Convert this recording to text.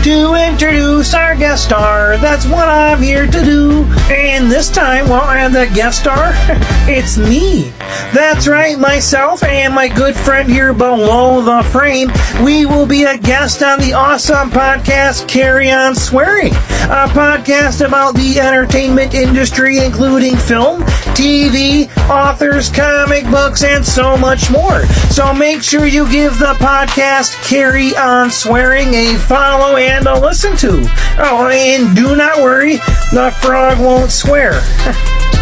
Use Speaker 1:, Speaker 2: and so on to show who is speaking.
Speaker 1: to introduce our guest star. That's what I'm here to do. And this time, well, I'm the guest star. It's me. That's right, myself and my good friend here below the frame. We will be a guest on the awesome podcast Carry On Swearing, a podcast about the entertainment industry, including film, TV, authors, comic books, and so much more. So make sure you give the podcast Carry On Swearing a follow and a listen to. Oh, and do not worry, the frog won't swear.